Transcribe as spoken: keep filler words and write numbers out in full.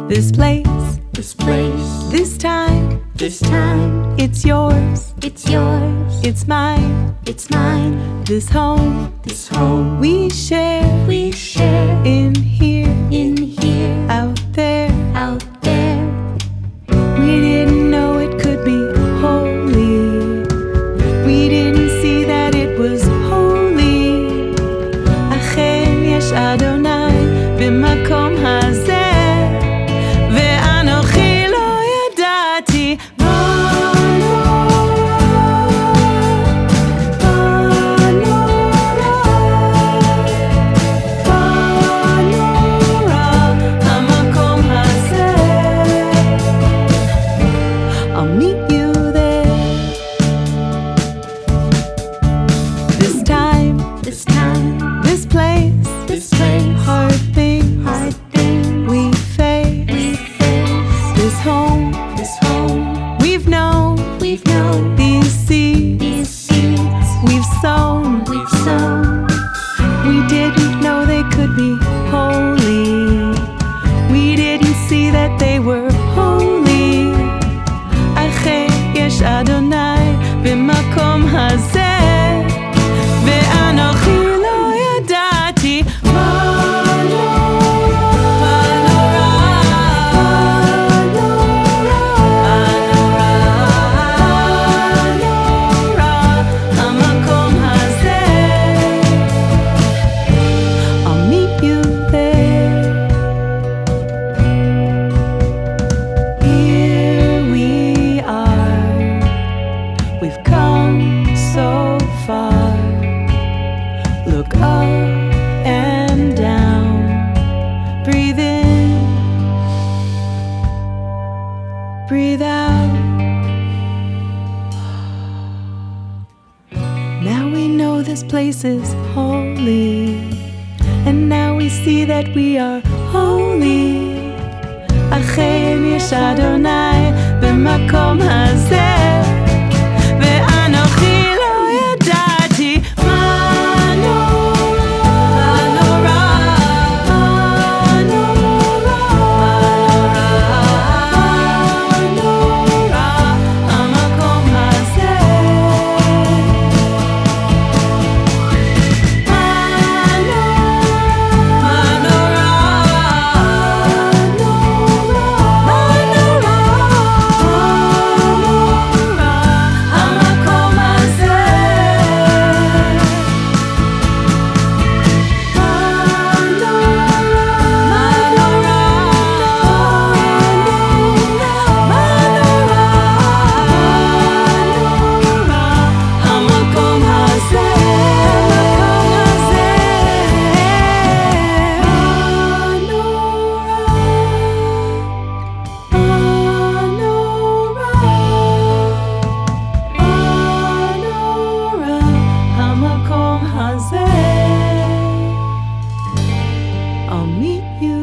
This place, this place, this time, this time, it's yours, it's yours, it's mine, it's mine. this home, This home we share, we share, in here, in here, out there. out there. We didn't know it could be holy. We didn't see that it was holy. Achen yesh Adonai b'makom hazeh, ve'anochi lo yadati ma I'll meet you there. This time, This time, this place, this place, hard things hard things we face. we face. This home This home we've known, we've known, these seeds these seeds we've sown. we've sown. We didn't know they could be holy. We didn't see that they were holy. Achen yesh Adonai b'makom hazeh, ve'anochi lo yadati ma hamakom hazeh. I'll meet you there. Here we are. We've come so far. Look up and down. Breathe in. Breathe out. Now we know this place is holy. And now we see that we are holy. Achen yesh Adonai b'makom hazeh, ve'anochi lo yadati ma hamakom I'll meet you